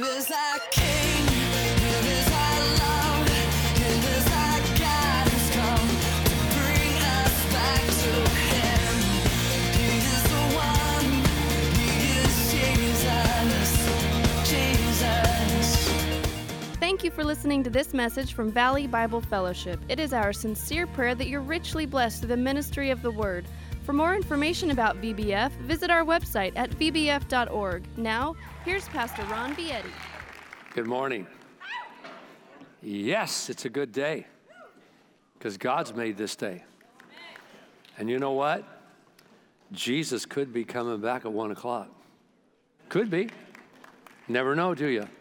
is our King, Him is our love, Him is our God who's come to bring us back to Him. He is the one, He is Jesus. Thank you for listening to this message from Valley Bible Fellowship. It is our sincere prayer that you're richly blessed through the ministry of the Word. For more information about VBF, visit our website at vbf.org. Now, here's Pastor Ron Vietti. Good morning. Yes, it's a good day because God's made this day. And you know what? Jesus could be coming back at 1 o'clock. Could be. Never know, do you?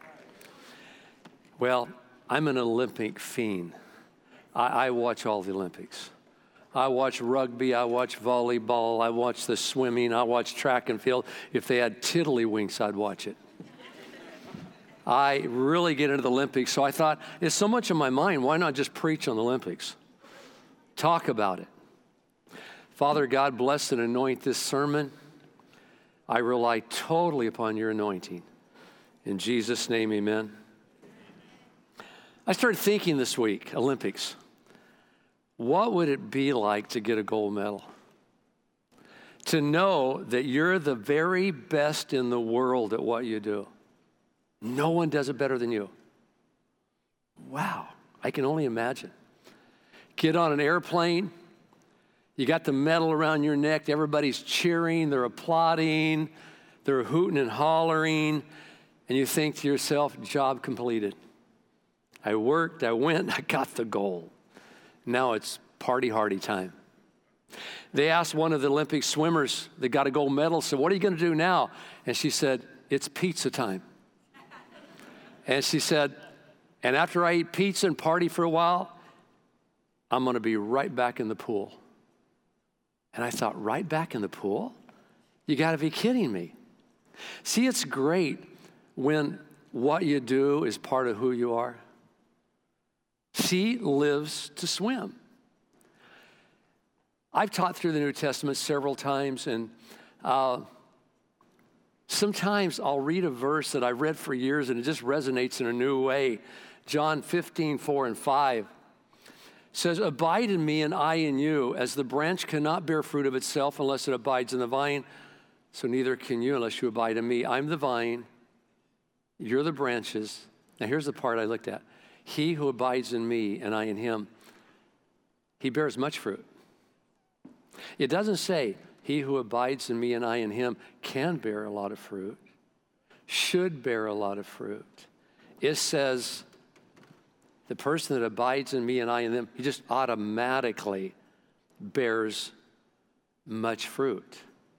Well, I'm an Olympic fiend. I watch all the Olympics. I watch rugby, I watch volleyball, I watch the swimming, I watch track and field. If they had tiddlywinks, I'd watch it. I really get into the Olympics, so I thought, it's so much on my mind, why not just preach on the Olympics? Talk about it. Father God, bless and anoint this sermon. I rely totally upon your anointing. In Jesus' name, amen. I started thinking this week, Olympics. What would it be like to get a gold medal? To know that you're the very best in the world at what you do. No one does it better than you. Wow, I can only imagine. Get on an airplane, you got the medal around your neck, everybody's cheering, they're applauding, they're hooting and hollering, and you think to yourself, job completed. I worked, I went, I got the gold. Now it's party hardy time. They asked one of the Olympic swimmers that got a gold medal, said, what are you going to do now? And she said, it's pizza time. And she said, and after I eat pizza and party for a while, I'm going to be right back in the pool. And I thought, right back in the pool? You got to be kidding me. See, it's great when what you do is part of who you are. She lives to swim. I've taught through the New Testament several times, and sometimes I'll read a verse that I've read for years, and it just resonates in a new way. John 15:4-5 says, abide in me and I in you, as the branch cannot bear fruit of itself unless it abides in the vine, so neither can you unless you abide in me. I'm the vine, you're the branches. Now here's the part I looked at. He who abides in me and I in him, he bears much fruit. It doesn't say he who abides in me and I in him can bear a lot of fruit, should bear a lot of fruit. It says the person that abides in me and I in them, he just automatically bears much fruit.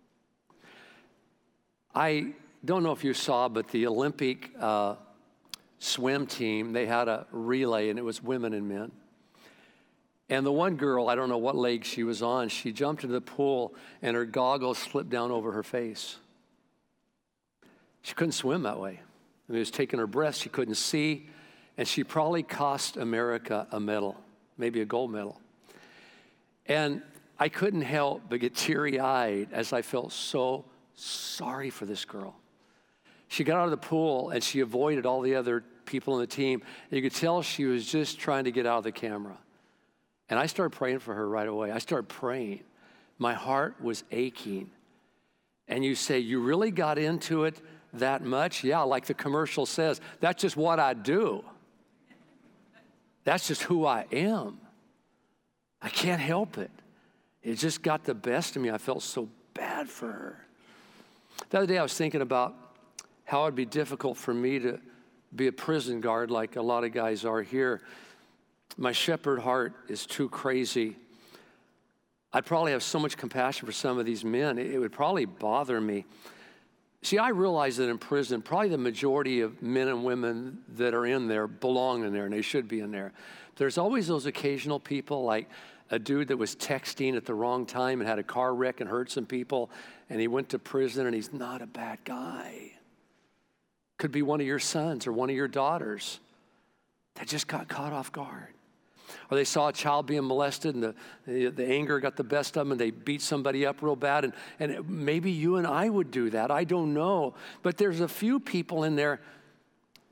I don't know if you saw, but the Olympic swim team, they had a relay, and it was women and men. And the one girl, I don't know what leg she was on, she jumped into the pool, and her goggles slipped down over her face. She couldn't swim that way. I mean, it was taking her breath, she couldn't see, and she probably cost America a medal, maybe a gold medal. And I couldn't help but get teary-eyed as I felt so sorry for this girl. She got out of the pool, and she avoided all the other people on the team. And you could tell she was just trying to get out of the camera. And I started praying for her right away. I started praying. My heart was aching. And you say, you really got into it that much? Yeah, like the commercial says, that's just what I do. That's just who I am. I can't help it. It just got the best of me. I felt so bad for her. The other day I was thinking about how it'd be difficult for me to be a prison guard like a lot of guys are here. My shepherd heart is too crazy. I'd probably have so much compassion for some of these men, it would probably bother me. See, I realize that in prison, probably the majority of men and women that are in there belong in there, and they should be in there. There's always those occasional people, like a dude that was texting at the wrong time and had a car wreck and hurt some people, and he went to prison, and he's not a bad guy. Could be one of your sons or one of your daughters that just got caught off guard. Or they saw a child being molested, and the anger got the best of them, and they beat somebody up real bad. And maybe you and I would do that. I don't know. But there's a few people in there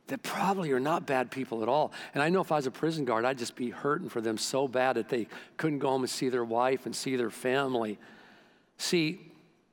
that probably are not bad people at all. And I know if I was a prison guard, I'd just be hurting for them so bad that they couldn't go home and see their wife and see their family. See,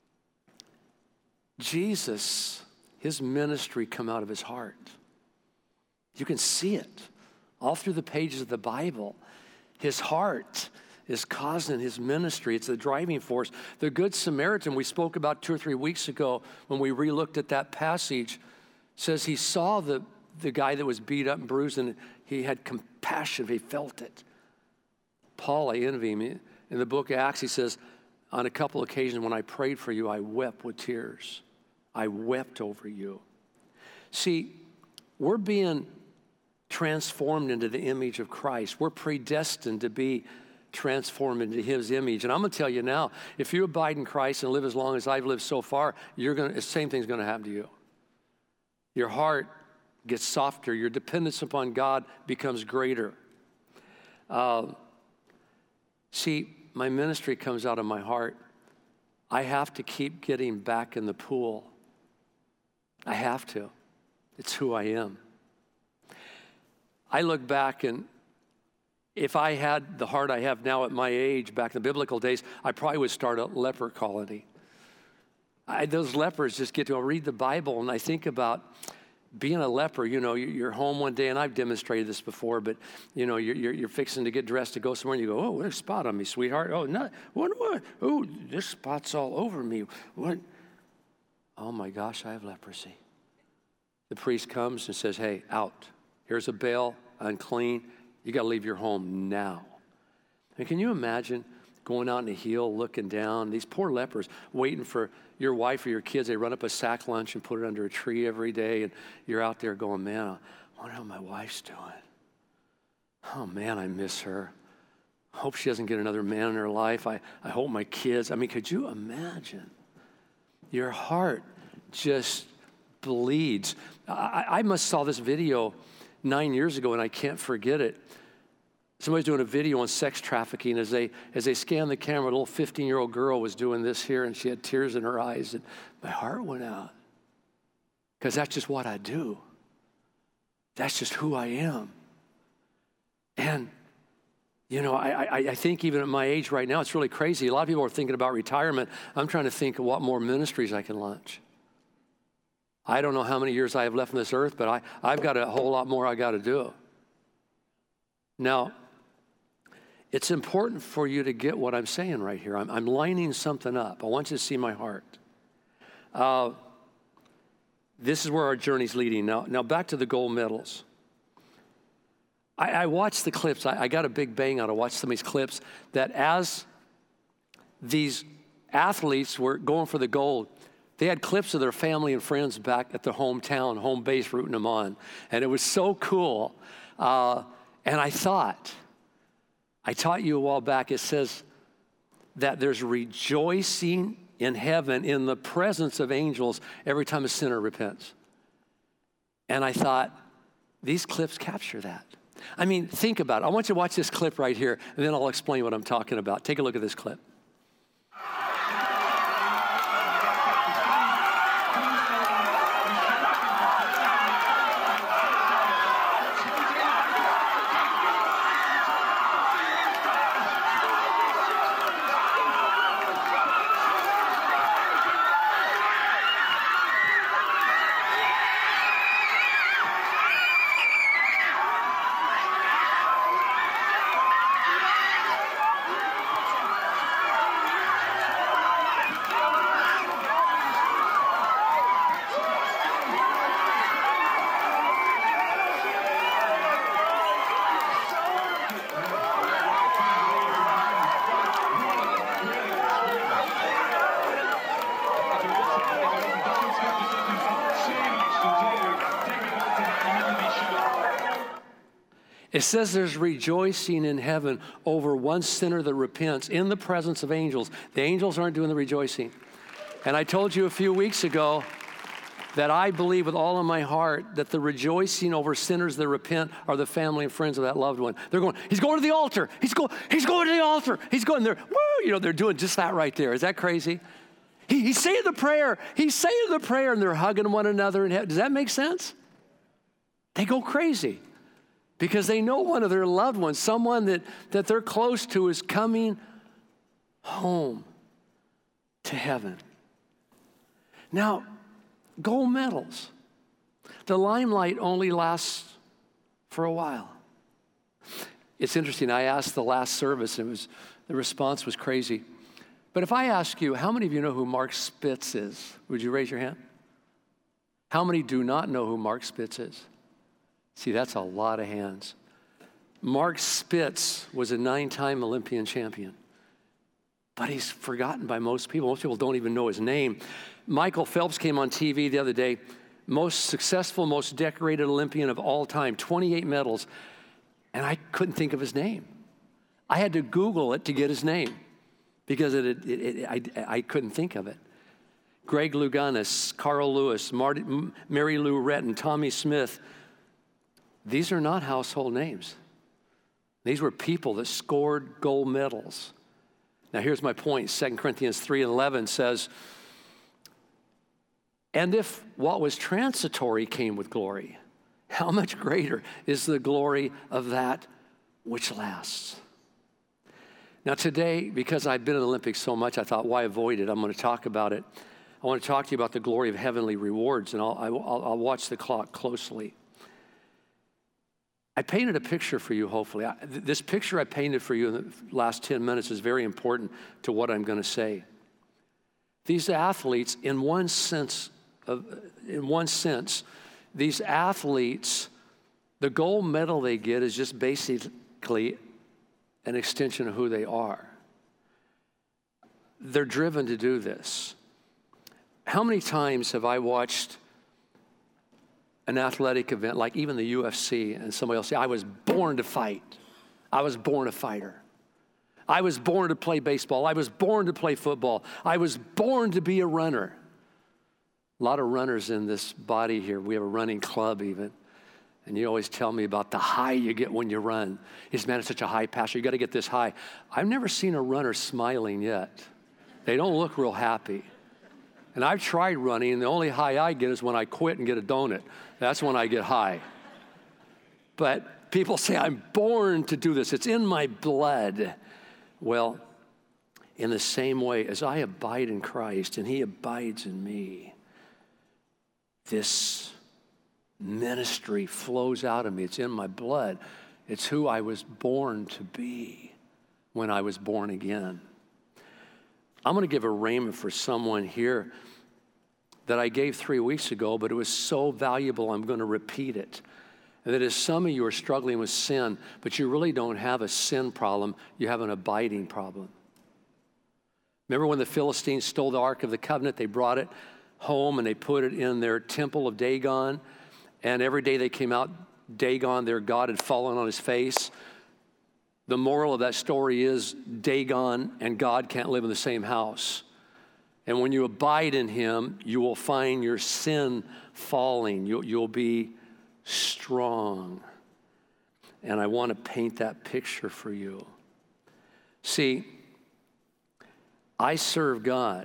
Jesus, his ministry come out of his heart. You can see it all through the pages of the Bible. His heart is causing his ministry. It's the driving force. The Good Samaritan we spoke about 2 or 3 weeks ago when we re-looked at that passage says he saw the guy that was beat up and bruised, and he had compassion. He felt it. Paul, I envy him. In the book of Acts, he says, on a couple occasions when I prayed for you, I wept with tears. I wept over you. See, we're being transformed into the image of Christ. We're predestined to be transformed into his image. And I'm going to tell you now, if you abide in Christ and live as long as I've lived so far, the same thing's going to happen to you. Your heart gets softer. Your dependence upon God becomes greater. See, my ministry comes out of my heart. I have to keep getting back in the pool. I have to. It's who I am. I look back, and if I had the heart I have now at my age, back in the biblical days, I probably would start a leper colony. Those lepers just get to read the Bible, and I think about being a leper. You know, you're home one day, and I've demonstrated this before, but you know, you're fixing to get dressed to go somewhere, and you go, "Oh, there's a spot on me, sweetheart. Oh, no, what? Oh, this spot's all over me. What? Oh my gosh, I have leprosy." The priest comes and says, "Hey, out. Here's a bail, unclean. You got to leave your home now." And can you imagine going out in the hill, looking down, these poor lepers waiting for your wife or your kids? They run up a sack lunch and put it under a tree every day, and you're out there going, "Man, I wonder how my wife's doing. Oh man, I miss her. Hope she doesn't get another man in her life. I hope my kids." I mean, could you imagine? Your heart just bleeds. I must saw this video 9 years ago, and I can't forget it. Somebody's doing a video on sex trafficking. As they scanned the camera, a little 15-year-old girl was doing this here, and she had tears in her eyes, and my heart went out. Because that's just what I do. That's just who I am. And, you know, I think even at my age right now, it's really crazy. A lot of people are thinking about retirement. I'm trying to think of what more ministries I can launch. I don't know how many years I have left on this earth, but I've got a whole lot more I got to do. Now, it's important for you to get what I'm saying right here. I'm lining something up. I want you to see my heart. This is where our journey's leading. Now back to the gold medals. I watched the clips. I got a big bang out of watching some of these clips that as these athletes were going for the gold, they had clips of their family and friends back at their hometown, home base, rooting them on. And it was so cool. And I thought, I taught you a while back, it says that there's rejoicing in heaven in the presence of angels every time a sinner repents. And I thought, these clips capture that. I mean, think about it. I want you to watch this clip right here, and then I'll explain what I'm talking about. Take a look at this clip. It says there's rejoicing in heaven over one sinner that repents in the presence of angels. The angels aren't doing the rejoicing. And I told you a few weeks ago that I believe with all of my heart that the rejoicing over sinners that repent are the family and friends of that loved one. They're going, he's going to the altar. He's going to the altar. He's going there. Woo! You know, they're doing just that right there. Is that crazy? He's saying the prayer. He's saying the prayer, and they're hugging one another. Does that make sense? They go crazy because they know one of their loved ones, someone that they're close to, is coming home to heaven. Now, gold medals. The limelight only lasts for a while. It's interesting. I asked the last service, and the response was crazy. But if I ask you, how many of you know who Mark Spitz is? Would you raise your hand? How many do not know who Mark Spitz is? See, that's a lot of hands. Mark Spitz was a 9-time Olympian champion, but he's forgotten by most people. Most people don't even know his name. Michael Phelps came on TV the other day, most successful, most decorated Olympian of all time, 28 medals, and I couldn't think of his name. I had to Google it to get his name because I couldn't think of it. Greg Louganis, Carl Lewis, Mary Lou Retton, Tommy Smith. These are not household names. These were people that scored gold medals. Now here's my point. 2 Corinthians 3:11 says, and if what was transitory came with glory, how much greater is the glory of that which lasts? Now today, because I've been in the Olympics so much, I thought, why avoid it? I'm going to talk about it. I want to talk to you about the glory of heavenly rewards, and I'll watch the clock closely. I painted a picture for you, hopefully. This picture I painted for you in the last 10 minutes is very important to what I'm going to say. These athletes, in one sense, these athletes, the gold medal they get is just basically an extension of who they are. They're driven to do this. How many times have I watched an athletic event, like even the UFC, and somebody else say, I was born to fight. I was born a fighter. I was born to play baseball. I was born to play football. I was born to be a runner. A lot of runners in this body here. We have a running club even. And you always tell me about the high you get when you run. It's, man, it's such a high passion. You got to get this high. I've never seen a runner smiling yet. They don't look real happy. And I've tried running, and the only high I get is when I quit and get a donut. That's when I get high. But people say, I'm born to do this. It's in my blood. Well, in the same way, as I abide in Christ and he abides in me, this ministry flows out of me. It's in my blood. It's who I was born to be when I was born again. I'm going to give a rhema for someone here that I gave 3 weeks ago, but it was so valuable, I'm going to repeat it. And that is, some of you are struggling with sin, but you really don't have a sin problem. You have an abiding problem. Remember when the Philistines stole the Ark of the Covenant? They brought it home and they put it in their temple of Dagon. And every day they came out, Dagon, their god, had fallen on his face. The moral of that story is Dagon and God can't live in the same house. And when you abide in him, you will find your sin falling. You'll be strong. And I want to paint that picture for you. See, I serve God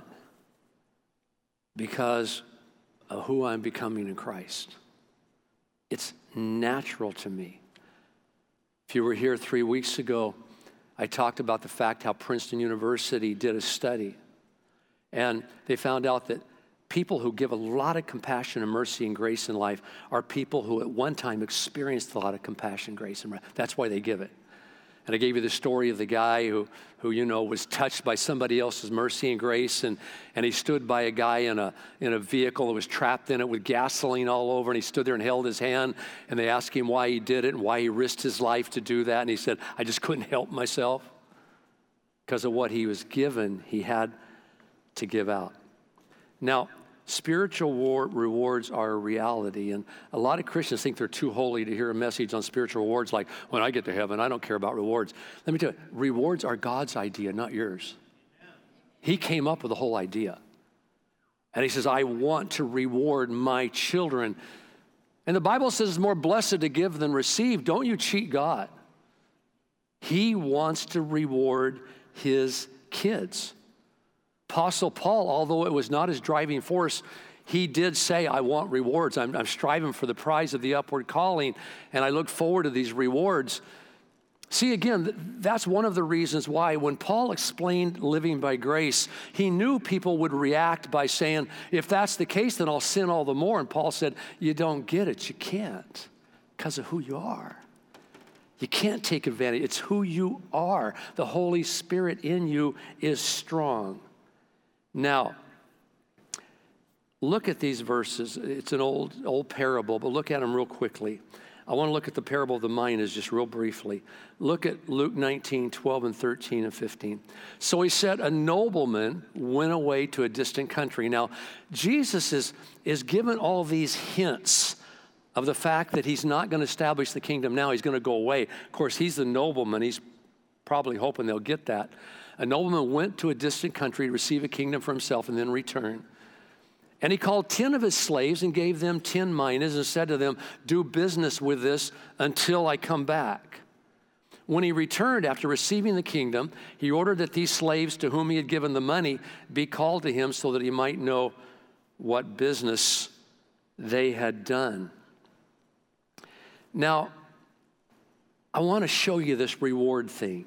because of who I'm becoming in Christ. It's natural to me. If you were here 3 weeks ago, I talked about the fact how Princeton University did a study. And they found out that people who give a lot of compassion and mercy and grace in life are people who at one time experienced a lot of compassion, grace, and mercy. That's why they give it. And I gave you the story of the guy who was touched by somebody else's mercy and grace, and he stood by a guy in a vehicle that was trapped in it with gasoline all over, and he stood there and held his hand, and they asked him why he did it and why he risked his life to do that, and he said, I just couldn't help myself. Because of what he was given, he had to give out. Now, spiritual rewards are a reality, and a lot of Christians think they're too holy to hear a message on spiritual rewards like, when I get to heaven, I don't care about rewards. Let me tell you, rewards are God's idea, not yours. He came up with the whole idea. And he says, I want to reward my children. And the Bible says it's more blessed to give than receive. Don't you cheat God. He wants to reward his kids. Apostle Paul, although it was not his driving force, he did say, I want rewards. I'm striving for the prize of the upward calling, and I look forward to these rewards. See, again, that's one of the reasons why when Paul explained living by grace, he knew people would react by saying, if that's the case, then I'll sin all the more. And Paul said, you don't get it. You can't, because of who you are. You can't take advantage. It's who you are. The Holy Spirit in you is strong. Now, look at these verses. It's an old parable, but look at them real quickly. I want to look at the parable of the minas just real briefly. Look at Luke 19, 12 and 13 and 15. So he said, a nobleman went away to a distant country. Now, Jesus is given all these hints of the fact that he's not going to establish the kingdom now. He's going to go away. Of course, he's the nobleman. He's probably hoping they'll get that. A nobleman went to a distant country to receive a kingdom for himself and then return. And he called 10 of his slaves and gave them 10 minas and said to them, do business with this until I come back. When he returned after receiving the kingdom, he ordered that these slaves to whom he had given the money be called to him so that he might know what business they had done. Now, I want to show you this reward thing.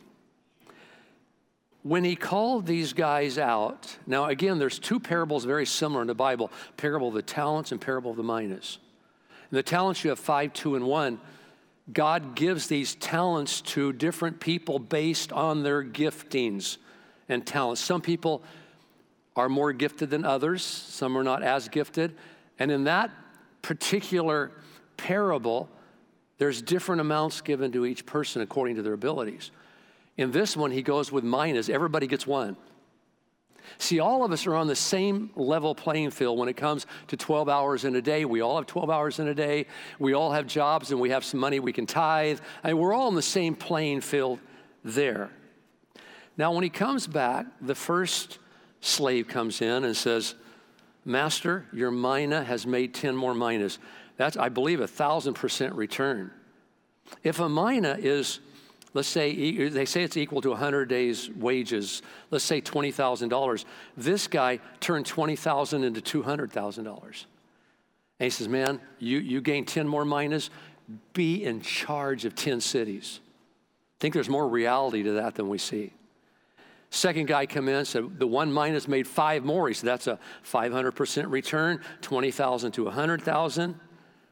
When he called these guys out, now again, there's two parables very similar in the Bible, parable of the talents and parable of the minas. In the talents, you have 5, 2, and 1. God gives these talents to different people based on their giftings and talents. Some people are more gifted than others. Some are not as gifted. And in that particular parable, there's different amounts given to each person according to their abilities. In this one, he goes with minas. Everybody gets one. See, all of us are on the same level playing field when it comes to 12 hours in a day. We all have 12 hours in a day. We all have jobs and we have some money we can tithe. We're all on the same playing field there. Now, when he comes back, the first slave comes in and says, Master, your mina has made 10 more minas. That's, I believe, 1,000% return. If a mina is, let's say, they say it's equal to 100 days' wages, let's say $20,000. This guy turned $20,000 into $200,000. And he says, man, you gain 10 more minas, be in charge of 10 cities. I think there's more reality to that than we see. Second guy come in and said, the one minas made 5 more. He said, that's a 500% return, 20,000 to 100,000.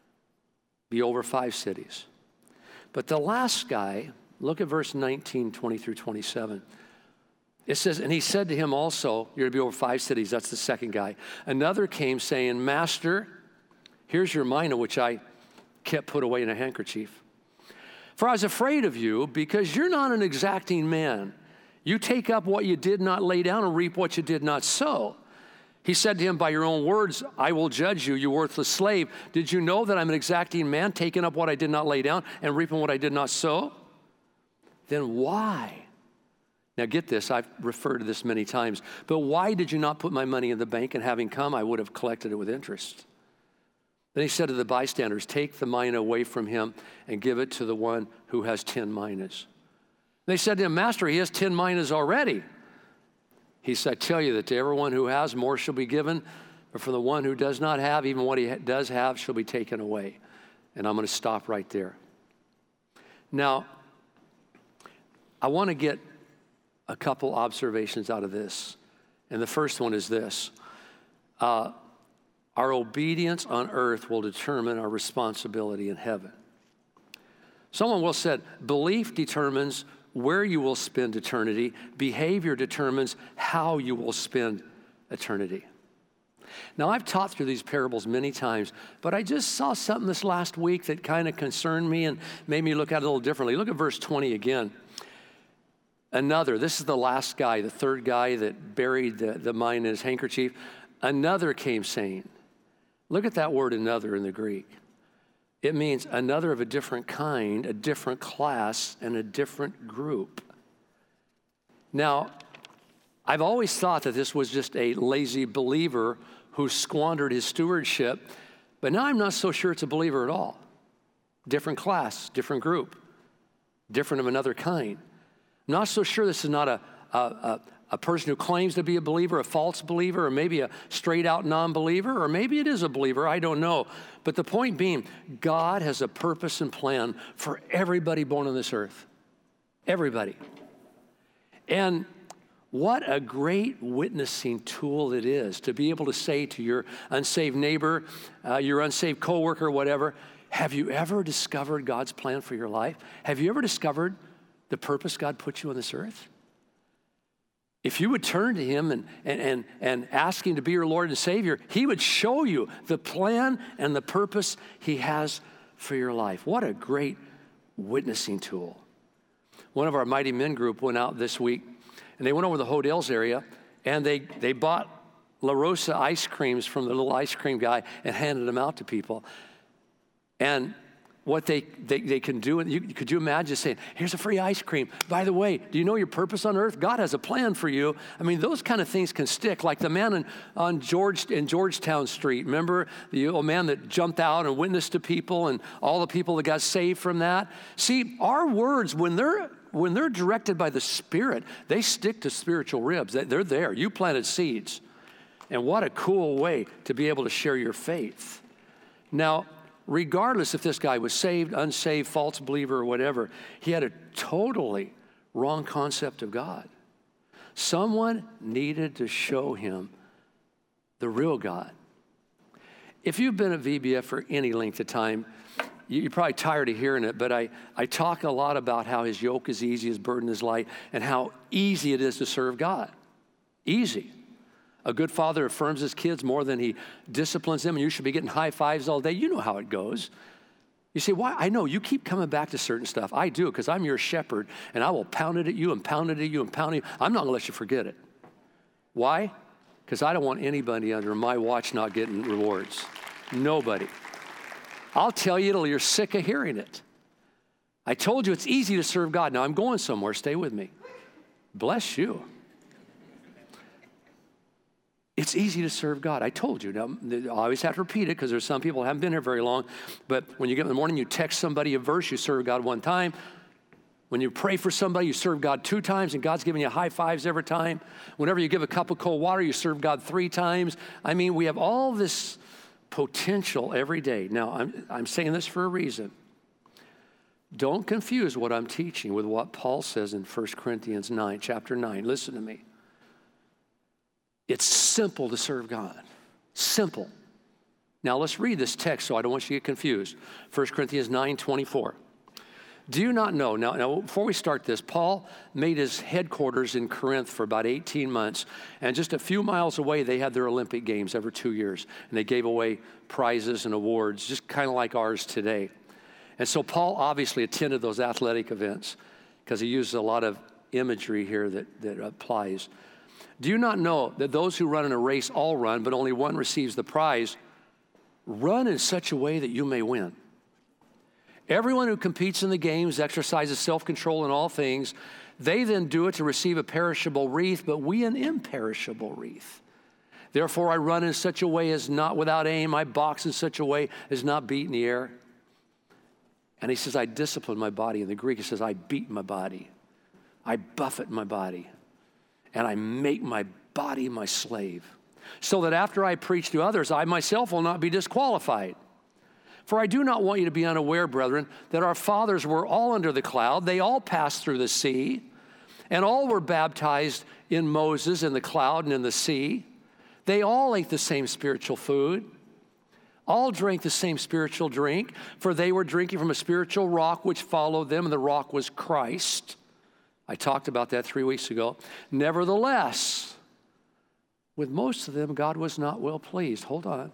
Be over 5 cities. But the last guy, look at verse 19, 20 through 27. It says, and he said to him also, you're to be over 5 cities. That's the second guy. Another came saying, Master, here's your mina, which I kept put away in a handkerchief. For I was afraid of you because you're not an exacting man. You take up what you did not lay down and reap what you did not sow. He said to him, by your own words, I will judge you, you worthless slave. Did you know that I'm an exacting man, taking up what I did not lay down and reaping what I did not sow? Then why? Now get this, I've referred to this many times, but why did you not put my money in the bank, and having come, I would have collected it with interest? Then he said to the bystanders, take the mina away from him and give it to the one who has 10 minas. They said to him, Master, he has 10 minas already. He said, I tell you that to everyone who has, more shall be given, but from the one who does not have, even what he does have shall be taken away. And I'm going to stop right there. Now, I want to get a couple observations out of this. And the first one is this. Our obedience on earth will determine our responsibility in heaven. Someone will said, belief determines where you will spend eternity. Behavior determines how you will spend eternity. Now, I've taught through these parables many times, but I just saw something this last week that kind of concerned me and made me look at it a little differently. Look at verse 20 again. Another, this is the last guy, the third guy that buried the mina in his handkerchief. Another came saying, look at that word another in the Greek. It means another of a different kind, a different class, and a different group. Now, I've always thought that this was just a lazy believer who squandered his stewardship, but now I'm not so sure it's a believer at all. Different class, different group, different of another kind. I'm not so sure this is not a person who claims to be a believer, a false believer, or maybe a straight out non-believer, or maybe it is a believer, I don't know. But the point being, God has a purpose and plan for everybody born on this earth. Everybody. And what a great witnessing tool it is to be able to say to your unsaved neighbor, your unsaved coworker, whatever, have you ever discovered God's plan for your life? Have you ever discovered the purpose God put you on this earth? If you would turn to him and ask him to be your Lord and Savior, he would show you the plan and the purpose he has for your life. What a great witnessing tool. One of our Mighty Men group went out this week, and they went over the Hodels area, and they bought La Rosa ice creams from the little ice cream guy and handed them out to people. And what they can do, and could you imagine saying, here's a free ice cream. By the way, do you know your purpose on earth? God has a plan for you. I mean, those kind of things can stick. Like the man in Georgetown Street. Remember the old man that jumped out and witnessed to people and all the people that got saved from that? See, our words, when they're directed by the Spirit, they stick to spiritual ribs. They're there. You planted seeds. And what a cool way to be able to share your faith. Now, regardless if this guy was saved, unsaved, false believer, or whatever, he had a totally wrong concept of God. Someone needed to show him the real God. If you've been at VBF for any length of time, you're probably tired of hearing it, but I talk a lot about how his yoke is easy, his burden is light, and how easy it is to serve God. Easy. A good father affirms his kids more than he disciplines them, and you should be getting high fives all day. You know how it goes. You say, why? I know you keep coming back to certain stuff. I do, because I'm your shepherd, and I will pound it at you and pound it at you and pound it at you. I'm not going to let you forget it. Why? Because I don't want anybody under my watch not getting rewards. Nobody. I'll tell you till you're sick of hearing it. I told you it's easy to serve God. Now I'm going somewhere. Stay with me. Bless you. It's easy to serve God. I told you. Now, I always have to repeat it because there's some people who haven't been here very long. But when you get in the morning, you text somebody a verse, you serve God one time. When you pray for somebody, you serve God 2 times, and God's giving you high fives every time. Whenever you give a cup of cold water, you serve God 3 times. I mean, we have all this potential every day. Now, I'm saying this for a reason. Don't confuse what I'm teaching with what Paul says in 1 Corinthians 9, chapter 9. Listen to me. It's simple to serve God. Simple. Now let's read this text so I don't want you to get confused. 1 Corinthians 9:24. Do you not know? Now, before we start this, Paul made his headquarters in Corinth for about 18 months. And just a few miles away, they had their Olympic Games every 2 years. And they gave away prizes and awards, just kind of like ours today. And so Paul obviously attended those athletic events because he uses a lot of imagery here that applies. Do you not know that those who run in a race all run, but only one receives the prize? Run in such a way that you may win. Everyone who competes in the games exercises self-control in all things. They then do it to receive a perishable wreath, but we an imperishable wreath. Therefore, I run in such a way as not without aim. I box in such a way as not beat in the air. And he says, I discipline my body. In the Greek, he says, I beat my body. I buffet my body. And I make my body my slave, so that after I preach to others, I myself will not be disqualified. For I do not want you to be unaware, brethren, that our fathers were all under the cloud. They all passed through the sea, and all were baptized in Moses in the cloud and in the sea. They all ate the same spiritual food, all drank the same spiritual drink, for they were drinking from a spiritual rock which followed them, and the rock was Christ. I talked about that 3 weeks ago. Nevertheless, with most of them, God was not well pleased. Hold on.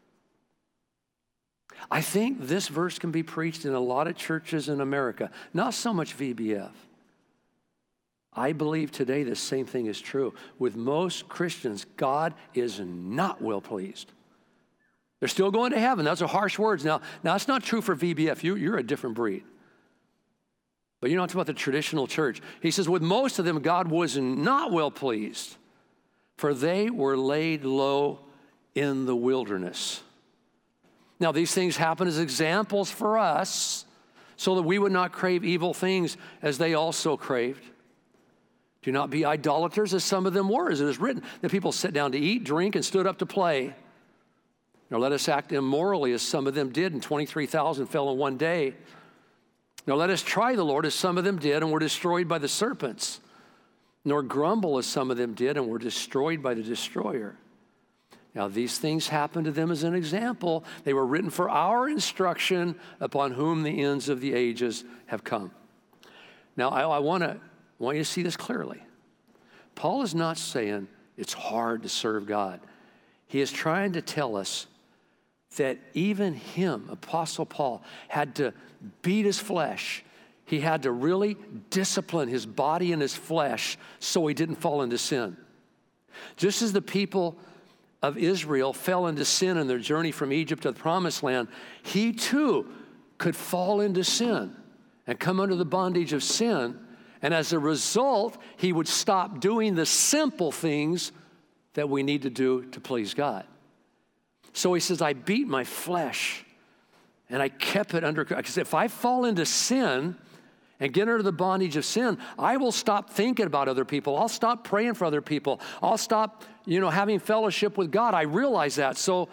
I think this verse can be preached in a lot of churches in America, not so much VBF. I believe today the same thing is true. With most Christians, God is not well pleased. They're still going to heaven. Those are harsh words. Now it's not true for VBF. You're a different breed. But you know, it's about the traditional church. He says, with most of them, God was not well pleased, for they were laid low in the wilderness. Now, these things happen as examples for us so that we would not crave evil things as they also craved. Do not be idolaters as some of them were, as it is written. The people sat down to eat, drink, and stood up to play. Nor let us act immorally as some of them did, and 23,000 fell in one day. Nor let us try the Lord as some of them did and were destroyed by the serpents. Nor grumble as some of them did and were destroyed by the destroyer. Now these things happened to them as an example. They were written for our instruction, upon whom the ends of the ages have come. Now I want you to see this clearly. Paul is not saying it's hard to serve God. He is trying to tell us that even him, Apostle Paul, had to beat his flesh. He had to really discipline his body and his flesh so he didn't fall into sin. Just as the people of Israel fell into sin in their journey from Egypt to the Promised Land, he too could fall into sin and come under the bondage of sin. And as a result, he would stop doing the simple things that we need to do to please God. So he says, I beat my flesh and I kept it under, because if I fall into sin and get under the bondage of sin, I will stop thinking about other people. I'll stop praying for other people. I'll stop, having fellowship with God. I realize that. So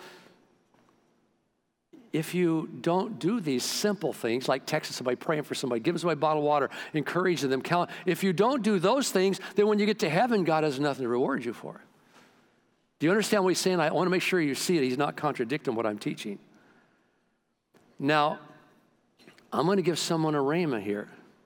if you don't do these simple things, like texting somebody, praying for somebody, giving somebody a bottle of water, encouraging them, if you don't do those things, then when you get to heaven, God has nothing to reward you for. Do you understand what he's saying? I want to make sure you see it. He's not contradicting what I'm teaching. Now, I'm going to give someone a rhema here.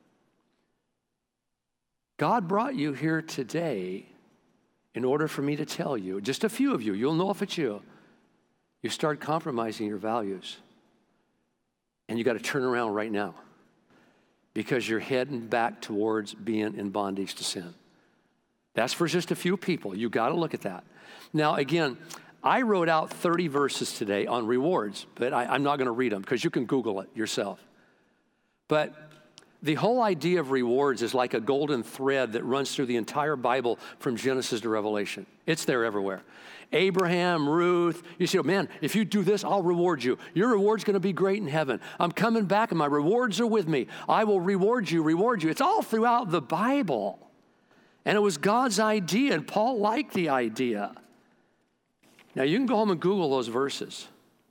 God brought you here today in order for me to tell you, just a few of you, you'll know if it's you start compromising your values. And you got to turn around right now because you're heading back towards being in bondage to sin. That's for just a few people. You got to look at that. Now, again, I wrote out 30 verses today on rewards, but I'm not going to read them because you can Google it yourself. But the whole idea of rewards is like a golden thread that runs through the entire Bible from Genesis to Revelation. It's there everywhere. Abraham, Ruth, you say, man, if you do this, I'll reward you. Your reward's going to be great in heaven. I'm coming back and my rewards are with me. I will reward you. It's all throughout the Bible. And it was God's idea, and Paul liked the idea. Now, you can go home and Google those verses.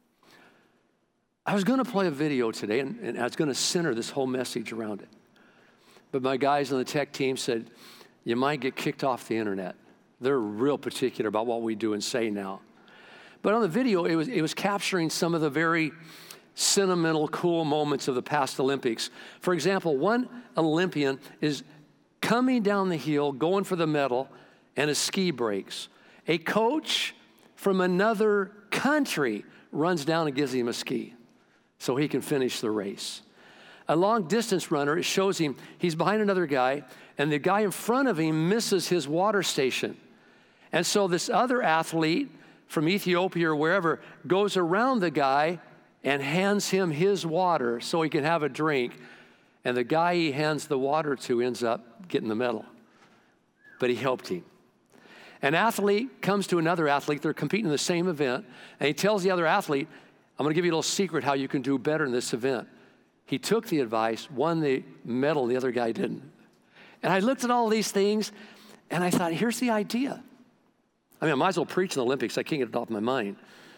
I was going to play a video today, and I was going to center this whole message around it. But my guys on the tech team said, you might get kicked off the internet. They're real particular about what we do and say now. But on the video, it was capturing some of the very sentimental, cool moments of the past Olympics. For example, one Olympian is coming down the hill, going for the medal, and his ski breaks. A coach from another country runs down and gives him a ski so he can finish the race. A long distance runner, it shows him, he's behind another guy, and the guy in front of him misses his water station. And so this other athlete from Ethiopia or wherever goes around the guy and hands him his water so he can have a drink. And the guy he hands the water to ends up getting the medal. But he helped him. An athlete comes to another athlete, they're competing in the same event, and he tells the other athlete, I'm going to give you a little secret how you can do better in this event. He took the advice, won the medal, the other guy didn't. And I looked at all these things, and I thought, here's the idea. I might as well preach in the Olympics. I can't get it off my mind.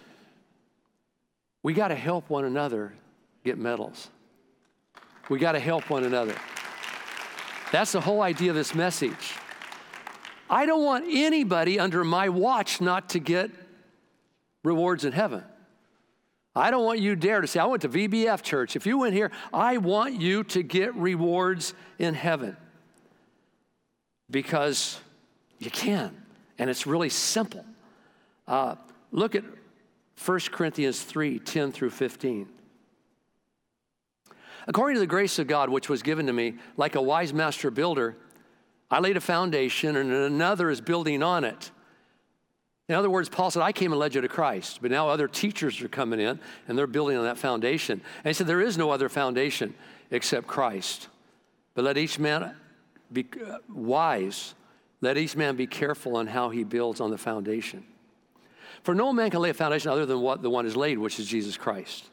We got to help one another get medals. We got to help one another. That's the whole idea of this message. I don't want anybody under my watch not to get rewards in heaven. I don't want you dare to say, I went to VBF church. If you went here, I want you to get rewards in heaven. Because you can. And it's really simple. Look at 1 Corinthians 3, 10 through 15. According to the grace of God, which was given to me, like a wise master builder, I laid a foundation and another is building on it. In other words, Paul said, I came and led you to Christ, but now other teachers are coming in and they're building on that foundation. And he said, there is no other foundation except Christ. But let each man be wise. Let each man be careful on how he builds on the foundation. For no man can lay a foundation other than what the one is laid, which is Jesus Christ.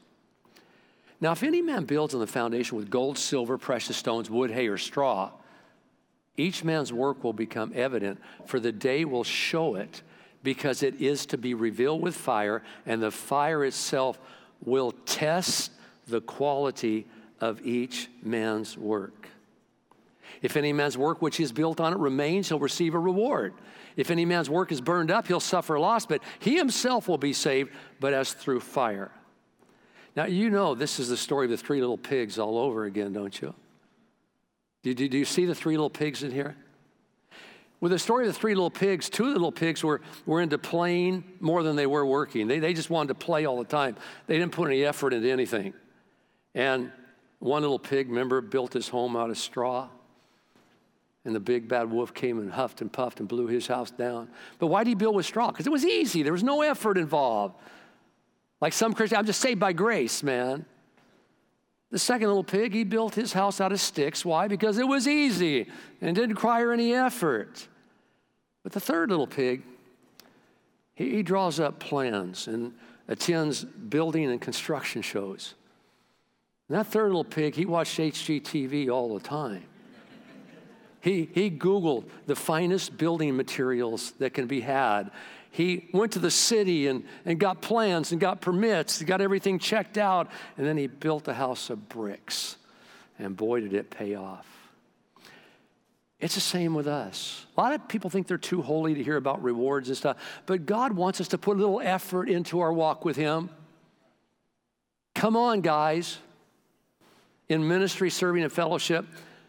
Now, if any man builds on the foundation with gold, silver, precious stones, wood, hay, or straw, Each man's work will become evident, for the day will show it, because it is to be revealed with fire, and the fire itself will test the quality of each man's work. If any man's work which is built on it remains, he'll receive a reward. If any man's work is burned up, he'll suffer loss, but he himself will be saved, but as through fire. Now, you know this is the story of the three little pigs all over again, don't you? Do you see the three little pigs in here? With the story of the three little pigs, two of the little pigs were into playing more than they were working. They just wanted to play all the time. They didn't put any effort into anything. And one little pig, remember, built his home out of straw. And the big bad wolf came and huffed and puffed and blew his house down. But why did he build with straw? Because it was easy. There was no effort involved. Like some Christians, I'm just saved by grace, man. The second little pig, he built his house out of sticks. Why? Because it was easy and didn't require any effort. But the third little pig, he draws up plans and attends building and construction shows. And that third little pig, he watched HGTV all the time. He Googled the finest building materials that can be had. He went to the city and got plans and got permits. He got everything checked out. And then he built a house of bricks. And boy, did it pay off. It's the same with us. A lot of people think they're too holy to hear about rewards and stuff. But God wants us to put a little effort into our walk with Him. Come on, guys. In ministry, serving, and fellowship,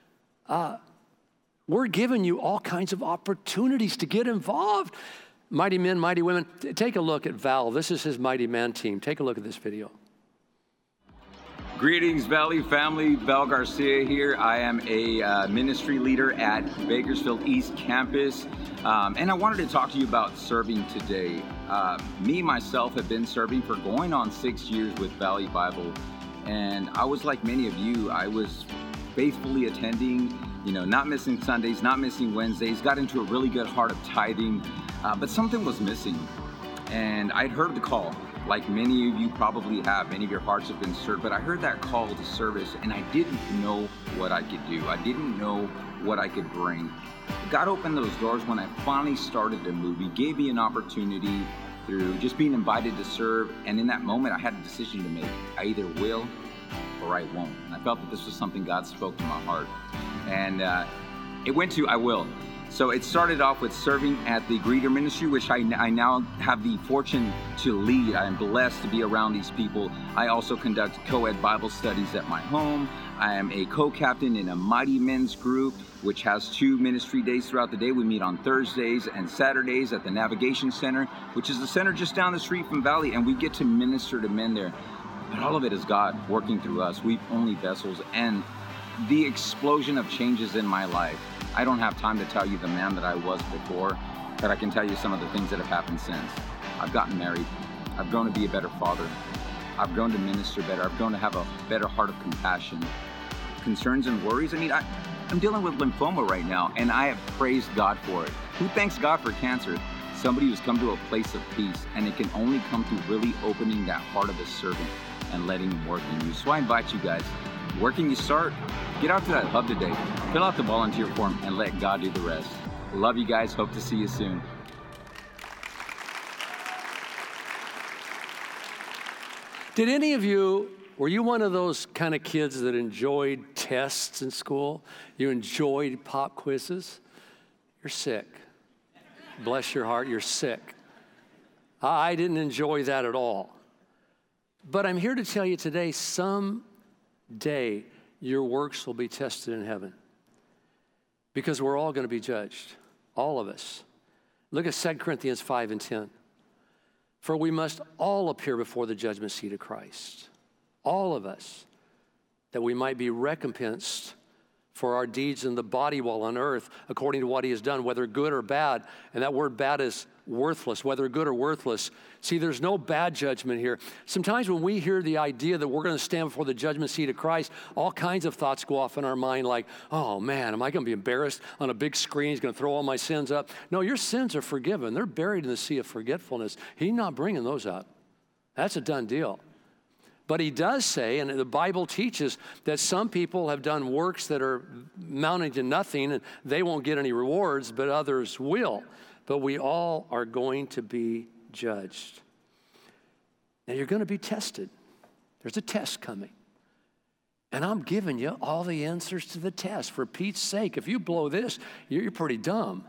we're giving you all kinds of opportunities to get involved. Mighty men, mighty women. Take a look at Val. This is his Mighty Man team. Take a look at this video. Greetings, Valley family. Val Garcia here. I am a ministry leader at Bakersfield East Campus. And I wanted to talk to you about serving today. Me, myself, have been serving for going on 6 years with Valley Bible. And I was like many of you. I was faithfully attending, not missing Sundays, not missing Wednesdays, got into a really good heart of tithing, but something was missing. And I'd heard the call, like many of you probably have. Many of your hearts have been stirred, but I heard that call to service and I didn't know what I could do. I didn't know what I could bring. God opened those doors when I finally started to move. He gave me an opportunity through just being invited to serve. And in that moment, I had a decision to make. I either will or I won't. And I felt that this was something God spoke to my heart. And it went to I will. So it started off with serving at the Greeter Ministry, which I now have the fortune to lead. I am blessed to be around these people. I also conduct co-ed Bible studies at my home. I am a co-captain in a Mighty Men's group, which has 2 ministry days throughout the day. We meet on Thursdays and Saturdays at the Navigation Center, which is the center just down the street from Valley, and we get to minister to men there. But all of it is God working through us. We're only vessels, and the explosion of changes in my life. I don't have time to tell you the man that I was before, but I can tell you some of the things that have happened since. I've gotten married. I've grown to be a better father. I've grown to minister better. I've grown to have a better heart of compassion. Concerns and worries. I'm dealing with lymphoma right now, and I have praised God for it. Who thanks God for cancer? Somebody who's come to a place of peace, and it can only come through really opening that heart of a servant and letting Him work in you. So I invite you guys, where can you start? Get out to that hub today. Fill out the volunteer form and let God do the rest. Love you guys. Hope to see you soon. Did any of you, were you one of those kind of kids that enjoyed tests in school? You enjoyed pop quizzes? You're sick. Bless your heart, you're sick. I didn't enjoy that at all. But I'm here to tell you today, someday your works will be tested in heaven. Because we're all going to be judged, all of us. Look at 2 Corinthians 5 and 10. For we must all appear before the judgment seat of Christ, all of us, that we might be recompensed for our deeds in the body while on earth, according to what He has done, whether good or bad. And that word bad is worthless, whether good or worthless. See, there's no bad judgment here. Sometimes when we hear the idea that we're going to stand before the judgment seat of Christ, all kinds of thoughts go off in our mind like, oh man, am I going to be embarrassed on a big screen? He's going to throw all my sins up. No, your sins are forgiven. They're buried in the sea of forgetfulness. He's not bringing those up. That's a done deal. But he does say, and the Bible teaches, that some people have done works that are amounting to nothing, and they won't get any rewards, but others will. But we all are going to be judged. And you're going to be tested. There's a test coming. And I'm giving you all the answers to the test. For Pete's sake, if you blow this, you're pretty dumb.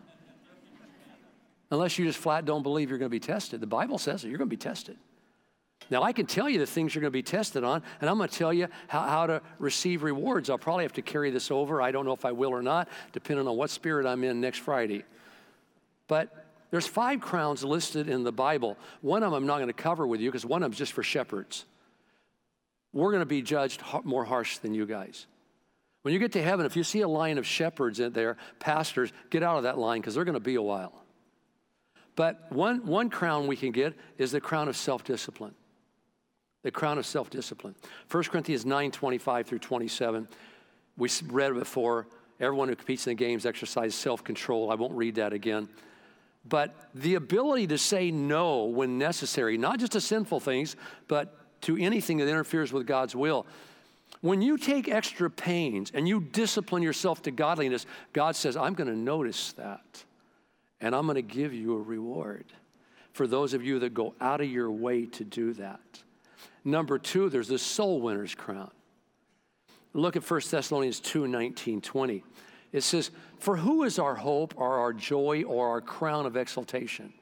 Unless you just flat don't believe you're going to be tested. The Bible says that you're going to be tested. Now, I can tell you the things you're going to be tested on, and I'm going to tell you how to receive rewards. I'll probably have to carry this over. I don't know if I will or not, depending on what spirit I'm in next Friday. But there's 5 crowns listed in the Bible. One of them I'm not going to cover with you because one of them is just for shepherds. We're going to be judged more harsh than you guys. When you get to heaven, if you see a line of shepherds in there, pastors, get out of that line because they're going to be a while. But one crown we can get is the crown of self-discipline. The crown of self-discipline. 1 Corinthians 9:25 through 27. We read it before. Everyone who competes in the games exercises self-control. I won't read that again. But the ability to say no when necessary, not just to sinful things, but to anything that interferes with God's will. When you take extra pains and you discipline yourself to godliness, God says, I'm going to notice that, and I'm going to give you a reward for those of you that go out of your way to do that. Number 2, there's the soul winner's crown. Look at 1 Thessalonians 2:19-20. It says, for who is our hope or our joy or our crown of exaltation?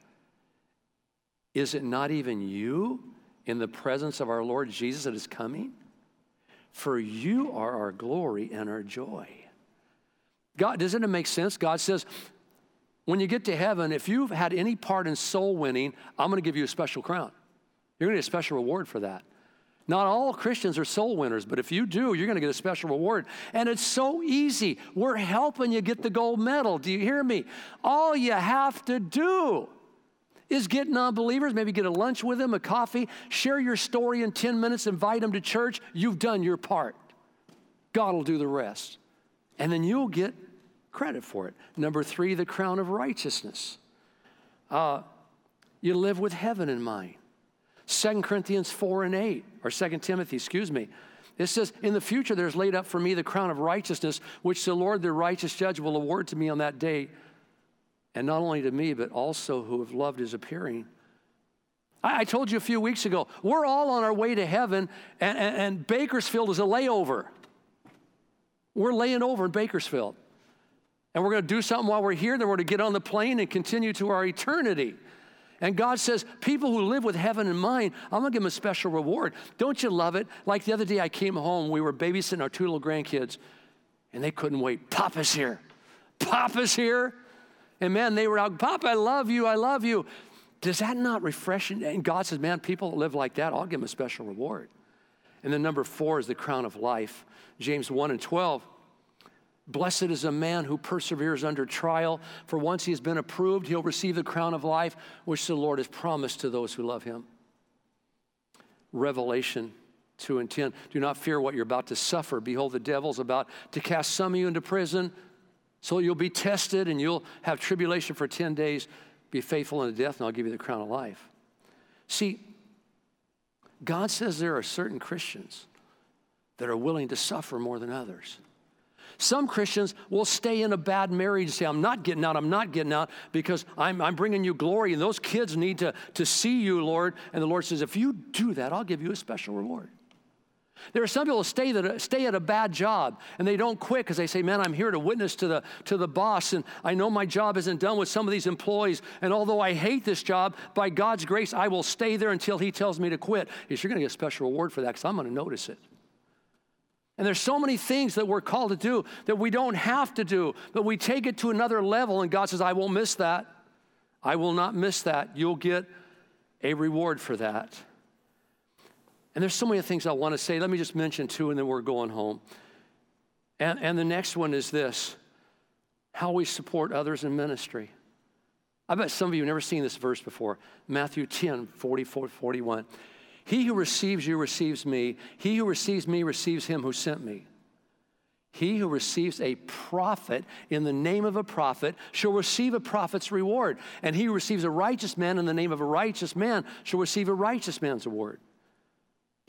Is it not even you in the presence of our Lord Jesus that is coming? For you are our glory and our joy. God, doesn't it make sense? God says, when you get to heaven, if you've had any part in soul winning, I'm going to give you a special crown. You're going to get a special reward for that. Not all Christians are soul winners, but if you do, you're going to get a special reward. And it's so easy. We're helping you get the gold medal. Do you hear me? All you have to do is get non-believers, maybe get a lunch with them, a coffee, share your story in 10 minutes, invite them to church. You've done your part. God will do the rest. And then you'll get credit for it. Number 3, the crown of righteousness. You live with heaven in mind. 2 Corinthians 4:8, or 2 Timothy, It says, in the future there's laid up for me the crown of righteousness, which the Lord, the righteous judge, will award to me on that day. And not only to me, but also who have loved his appearing. I told you a few weeks ago, we're all on our way to heaven, and Bakersfield is a layover. We're laying over in Bakersfield. And we're going to do something while we're here, then we're going to get on the plane and continue to our eternity. And God says, people who live with heaven in mind, I'm going to give them a special reward. Don't you love it? Like the other day I came home, we were babysitting our 2 little grandkids, and they couldn't wait. Papa's here. Papa's here. And man, they were out, Papa, I love you, I love you. Does that not refresh? And God says, man, people that live like that, I'll give them a special reward. And then number 4 is the crown of life. James 1:12. Blessed is a man who perseveres under trial, for once he has been approved, he'll receive the crown of life, which the Lord has promised to those who love him. Revelation 2:10. Do not fear what you're about to suffer. Behold, the devil's about to cast some of you into prison, so you'll be tested and you'll have tribulation for 10 days. Be faithful unto death, and I'll give you the crown of life. See, God says there are certain Christians that are willing to suffer more than others. Some Christians will stay in a bad marriage and say, I'm not getting out because I'm bringing you glory, and those kids need to see you, Lord. And the Lord says, if you do that, I'll give you a special reward. There are some people who stay at a bad job, and they don't quit because they say, man, I'm here to witness to the boss, and I know my job isn't done with some of these employees, and although I hate this job, by God's grace, I will stay there until he tells me to quit. He says, you're going to get a special reward for that because I'm going to notice it. And there's so many things that we're called to do that we don't have to do, but we take it to another level, and God says, I won't miss that. I will not miss that. You'll get a reward for that. And there's so many things I want to say. Let me just mention 2, and then we're going home. And the next one is this: how we support others in ministry. I bet some of you have never seen this verse before. Matthew 10:44-41. He who receives you receives me. He who receives me receives him who sent me. He who receives a prophet in the name of a prophet shall receive a prophet's reward. And he who receives a righteous man in the name of a righteous man shall receive a righteous man's reward.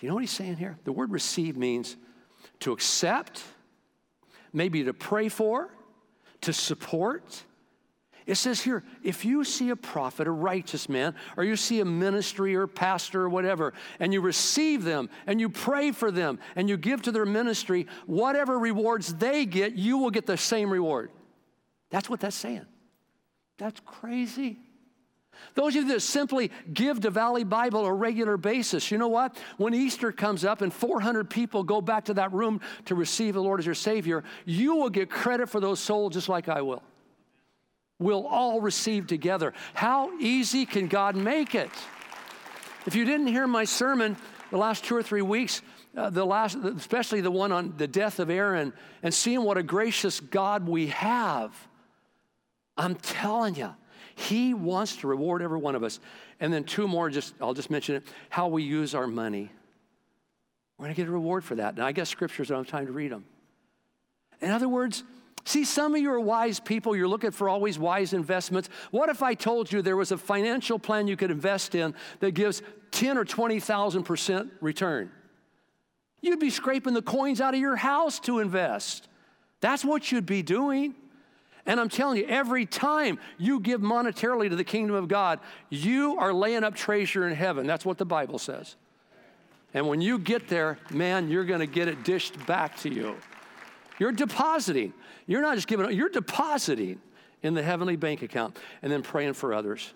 Do you know what he's saying here? The word receive means to accept, maybe to pray for, to support. It says here, if you see a prophet, a righteous man, or you see a ministry or pastor or whatever, and you receive them, and you pray for them, and you give to their ministry, whatever rewards they get, you will get the same reward. That's what that's saying. That's crazy. Those of you that simply give to Valley Bible on a regular basis, you know what? When Easter comes up and 400 people go back to that room to receive the Lord as your Savior, you will get credit for those souls just like I will. We'll all receive together. How easy can God make it? If you didn't hear my sermon the last 2 or 3 weeks, especially the one on the death of Aaron, and seeing what a gracious God we have, I'm telling you, he wants to reward every one of us. And then 2 more, I'll just mention it, how we use our money. We're going to get a reward for that. And I got scriptures, I don't have time to read them. In other words, see, some of you are wise people. You're looking for always wise investments. What if I told you there was a financial plan you could invest in that gives 10 or 20,000% return? You'd be scraping the coins out of your house to invest. That's what you'd be doing. And I'm telling you, every time you give monetarily to the kingdom of God, you are laying up treasure in heaven. That's what the Bible says. And when you get there, man, you're going to get it dished back to you. You're depositing. You're not just giving, you're depositing in the heavenly bank account and then praying for others.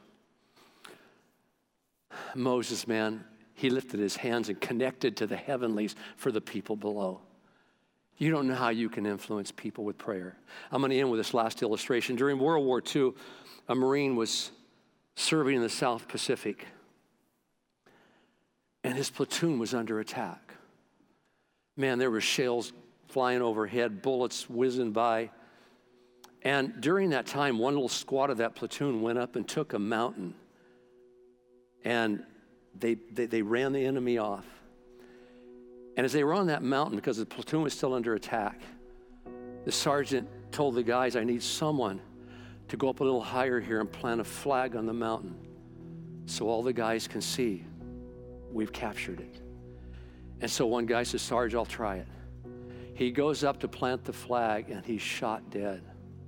Moses, man, he lifted his hands and connected to the heavenlies for the people below. You don't know how you can influence people with prayer. I'm going to end with this last illustration. During World War II, a Marine was serving in the South Pacific, and his platoon was under attack. Man, there were shells flying overhead, bullets whizzing by. And during that time, one little squad of that platoon went up and took a mountain, and they ran the enemy off. And as they were on that mountain, because the platoon was still under attack, the sergeant told the guys, I need someone to go up a little higher here and plant a flag on the mountain so all the guys can see we've captured it. And so one guy says, Sarge, I'll try it. He goes up to plant the flag, and he's shot dead.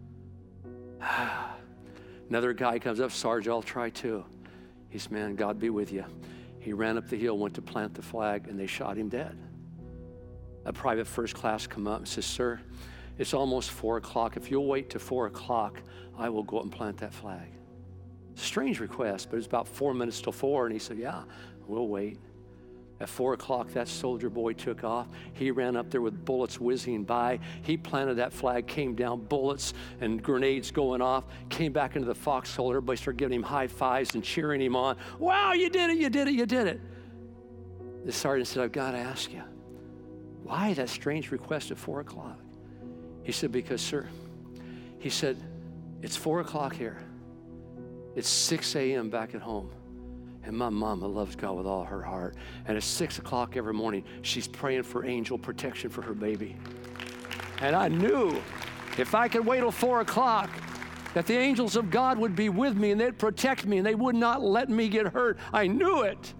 Another guy comes up, Sarge, I'll try too. He says, man, God be with you. He ran up the hill, went to plant the flag, and they shot him dead. A private first class come up and says, sir, it's almost 4 o'clock. If you'll wait till 4 o'clock, I will go up and plant that flag. Strange request, but it's about 4 minutes till 4, and he said, yeah, we'll wait. At 4 o'clock, that soldier boy took off. He ran up there with bullets whizzing by. He planted that flag, came down, bullets and grenades going off, came back into the foxhole. Everybody started giving him high fives and cheering him on. Wow, you did it, you did it, you did it. The sergeant said, I've got to ask you, why that strange request at 4 o'clock? He said, because, sir, he said, it's 4 o'clock here. It's 6 a.m. back at home. And my mama loves God with all her heart. And at 6 o'clock every morning, she's praying for angel protection for her baby. And I knew if I could wait till 4 o'clock, that the angels of God would be with me and they'd protect me and they would not let me get hurt. I knew it.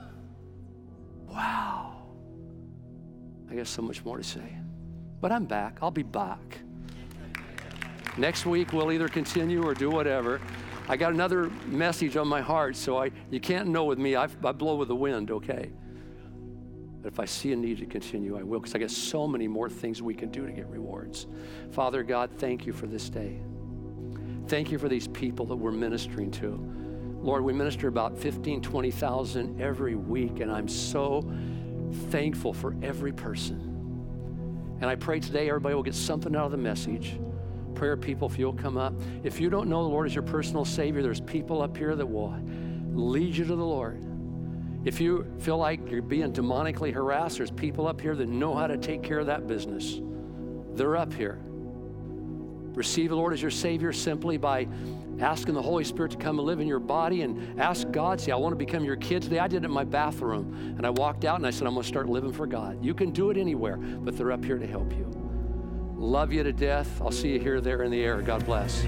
Wow. I got so much more to say. But I'm back. I'll be back. Next week, we'll either continue or do whatever. I got another message on my heart, so you can't know with me. I blow with the wind, okay? But if I see a need to continue, I will, because I got so many more things we can do to get rewards. Father God, thank you for this day. Thank you for these people that we're ministering to. Lord, we minister about 15,000, 20,000 every week, and I'm so thankful for every person. And I pray today everybody will get something out of the message. Prayer people, if you'll come up. If you don't know the Lord as your personal Savior, there's people up here that will lead you to the Lord. If you feel like you're being demonically harassed, there's people up here that know how to take care of that business. They're up here. Receive the Lord as your Savior simply by asking the Holy Spirit to come and live in your body, and ask God, say, I want to become your kid today. I did it in my bathroom, and I walked out and I said, I'm going to start living for God. You can do it anywhere, but they're up here to help you. Love you to death. I'll see you here, there, in the air. God bless.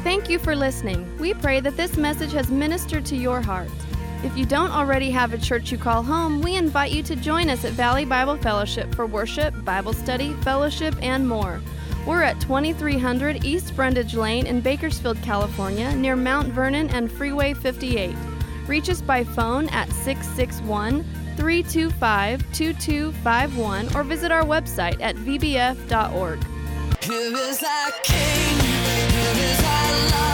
Thank you for listening. We pray that this message has ministered to your heart. If you don't already have a church you call home, we invite you to join us at Valley Bible Fellowship for worship, Bible study, fellowship, and more. We're at 2300 East Brundage Lane in Bakersfield, California, near Mount Vernon and Freeway 58. Reach us by phone at 661-325-2251 or visit our website at vbf.org. Here is our King, here is our love.